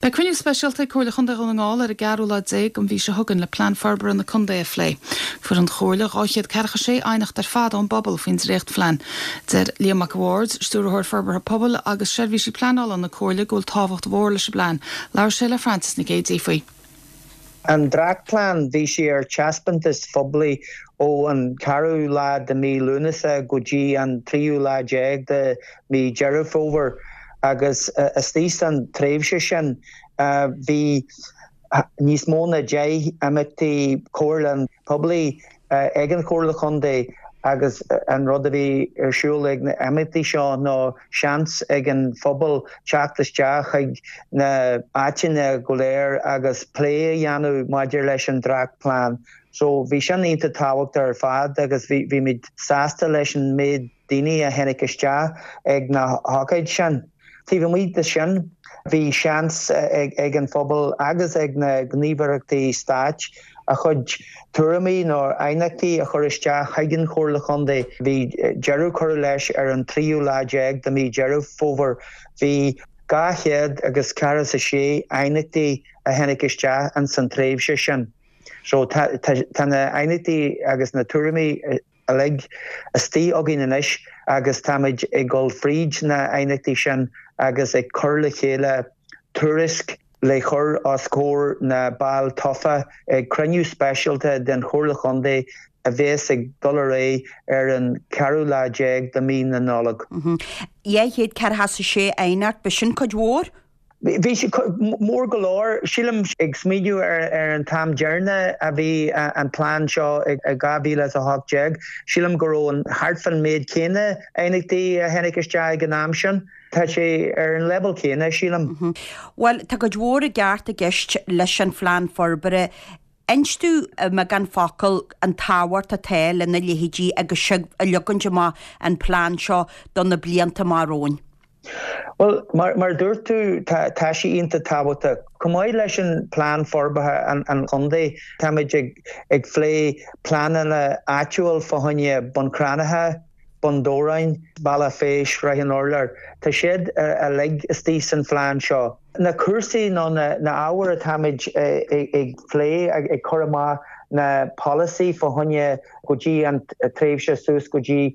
Tá cuine specialta chola chun an ngáil ar a garúla dé an bhí se thugann le plan farbar an na chundé a phlé. Fu an chola ráchiad cecha sé ainacht ar fád an bobbal fins récht flein. Der Liam McAwards, stúrthir farbar a pobl agus seirbhí sí planál an na chola gúil táhacht bhór leis blán. Lair sé le Francis na géad faoi. An dragplan bhí sé ar chaspintas phoblaí ó an carú lá de mí lúnasa go dtí an tríú lá déag de mí Jerif over agus stís an tréimhse sin bhí níos móna dé amití cóirlan poblaí ag an cóirla chundé agus an rud a bhí ar siúil ag na amití seo nó seans ag an phobal teachtasteach ag na áiteanna go léir agus plé a dhéanú maidir leis an dragplan. So bhí sin ionta táhacht ar fad agus bhí mid sásta leis an méid daoine a henig isteach ag na hagaid sin. Tí bhí de sin bhí seans ag an phobal agus ag na gníomhaireachtaí stáit a chud tuairimí nó ainachtaí a chur isteach chuigeann chóirla chundé. Bhí Jerú chur leis ar an tríú lá déag de mí Jerú fómhar. Bhí gáchéad agus cara sa sé ainachtaí a henig isteach an san tréimhse sin. So tá na ainachtaí agus na tuairimí a lig a stí agin inis agus táid ag gol fríd na ainachtaí sin agus ag chur le chéile tuairisc le chur as cór na ball tofa ag cruniú specialta den chóirla chundé a bhés ag dul ré ar an carú lá déag de mí na nálag. Héad cear has sé éanacht be sin chud mhór? Bhí sé mór go leir sílim ag smíú ar an tam dearna a bhí an plán seo ag gabhíle a thugteag. Sílim go raibh an hartfan méid céine éanachtí a henig isteach an am sin. Tá sé ar an level céine sílim. Well, tá go dmhór a gceart a gceist leis an phlean forbare. Einstú me gan focail an táhairt a tail in na léhidí agus sig a legann má an plán seo don na blianta maróin. Well, mar dúirt tú tá sí ionta tábhata. Cumáid leis an plán forbathe an chundé táid ag phlé plánana áitiúil fáinne buncránathe, bundórain, balla féis, raithin orlar. Tá siad a lig stís an phlean seo. Na cuasaí nó na áhar a táid ag phlé ag choramá na policy fáinne go dtí an tréimhse sús go dtí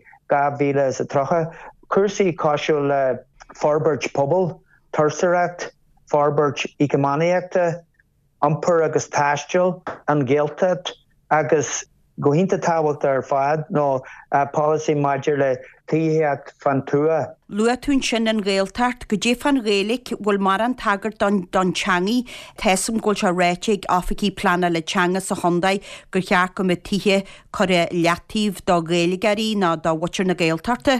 2030. Cuasaí cosisiúil le Farbert pobl, Tursaracht, Farbert Icamaniachta, Ampur agus Tastiel, an Geltat, agus gohínta táhacht ar fad nó policy maidir le tíheacht fan tua. Lua tún sin an Gaeltart go dé fan rélik bhfuil mar an tagart don teangaí teism ghfuil se réiteigh áfaí plana le teanga sa Hondaid gur cheach go me tithe chur leatíh do Gaeligarí ná do bhaitear na Gaeltarta.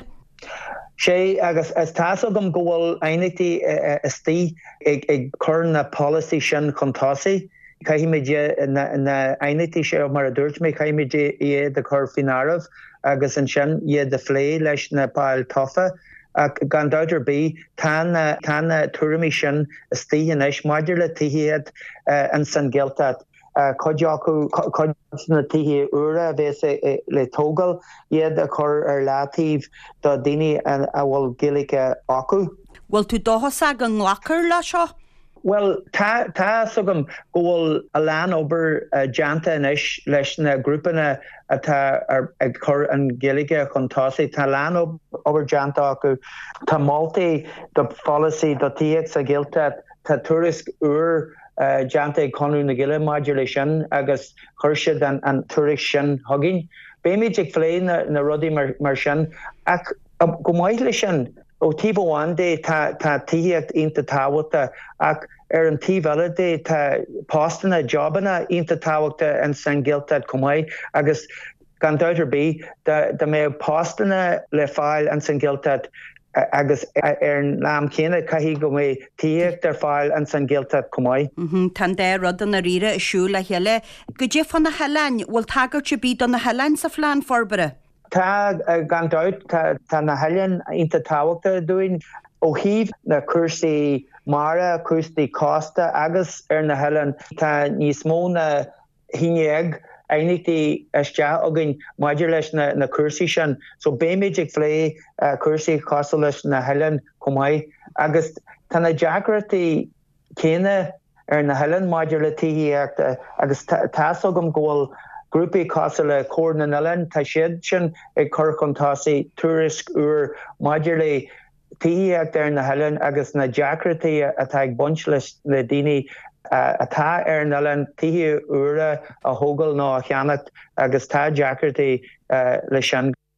sé agus as tásadam go bhfuil ainití istí ag chur na policy sin chuntásaí. Caiimiide na ainití sé mar a dúirt mé caiimiide iad de chur fináramh agus an sin iad de phlé leis na páil tofa. Gan daidir bí tána tuairimí sin istí inis maidir le tíhiad an san Geltat. Coideacu na tithe ura bhés le tógal iad a chur ar látíh do daoine a bhfuil gillige acu. Bhfuil tú dóthas ag an nghlachar le seo? Well, tá sugam go bhfuil a lean obair deanta inis leis na grúpanna atá ag chur an gillige chuntásaí. Tá lean obair deanta acu. Tá moltaí do policy do tíag sa Geltat tá tuairisc deanta ag conú na gile maidir lei sin agus chuirsead an tuairisc sin thugainn. Béimiid ag phlé na rudaí mar sin ach go maiid lei sin ó tíomháin dé tá tííocht ionta táhachta ach ar an tíomhheile dé tá pástanna jobanna ionta táhachta an san Geltat cumáid agus gan daidir bí de mé pástanna le fáil an san Geltat agus ar an lám céine caihí go mé tííocht ar fáil an san Geltat cumáid. Tá dé rud an na riire siú le heile. Go dé fan na helain bhfuil tagart se bí don na helain sa phlean forbare? Tá gan dait tá na helain ionta táhachta dúin ó híomh na cuasaí mara, cuasaí costa agus ar na helain tá níos mó na híineag ainití isteach agin maidir leis na cuasaí sin. So béimiid ag phlé cuasaí costa leis na helain cumáid agus tá na deagartaí céine na Helen maidir le tííachta agus tasogam ggóil grúpi casa le cór na Helen tá siad sin ag corcontásaí tuairisc uair maidir le tííachta na Helen agus na deacrataí atá ag buint le daoine atá na Helen tíí uaire a thógal ná a cheannacht agus tá deacrataí le sin.